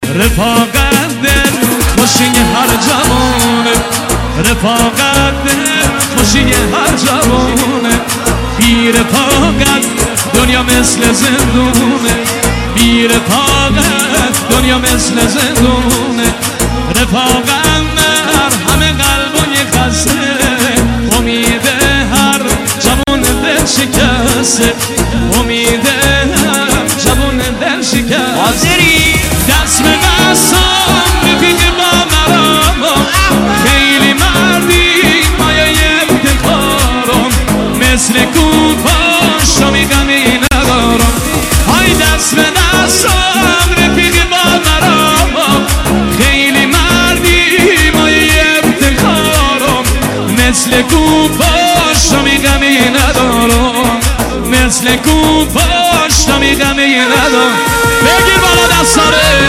رفاقت دل خوشی هر جوانه، رفاقت دل خوشی هر جوانه. بی رفاقت دنیا مثل زندونه، بی رفاقت دنیا مثل زندونه. رفاقت مر همه قلبای خسته، امید هر جوان دل شکسته، امید هر جوان دل شکسته. حاضری دست به دستم رفیق با مرام، خیلی مردی مایه افتخارم، مثل کوپاش و میگمی ندارم. های دست به دستم رفیق با مرام، خیلی مردی مایه افتخارم، مثل کوپاش و میگمی ندارم، مثل کوپاش و میگمی ندارم. بگیر بالا دستاره.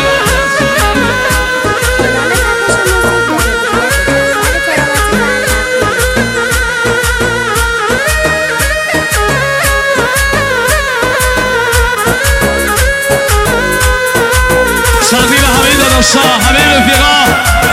شادی به همه داداشا، همه رفیقا.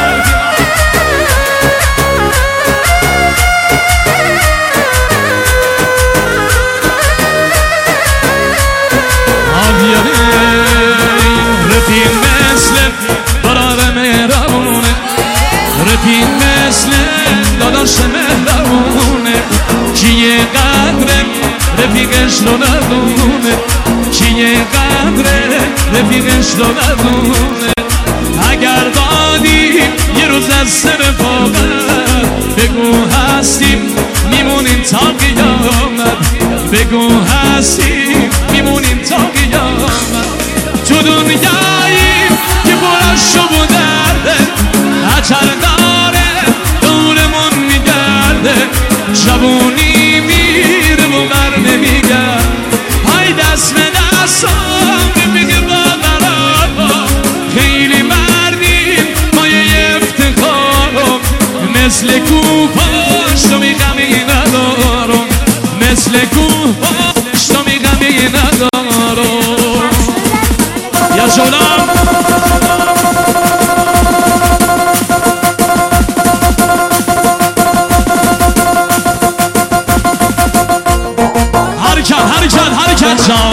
رفیق مثل برادر مهربونه، رفیق مثل داداش مهربونه. کیه قدر رفیقش رو ندونه، کیه قدر رفیقش رو ندونه. اگر دادی یه روز از سر رفاقت، بگو هستیم میمونیم تا قیامت، بگو هستیم میمونیم تا قیامت. تو دنیایی که پرش و درده، اجل داره دورمون میگرده، جوونی میره و بر نمیگرد. های دست به دستم میگه با برام، خیلی مردیم مایه افتخارم، مثل کوپاش تو میگمی ندارم، مثل کوپاش تو میگمی ندارم. یا جونم حرکت حرکت حرکت جان.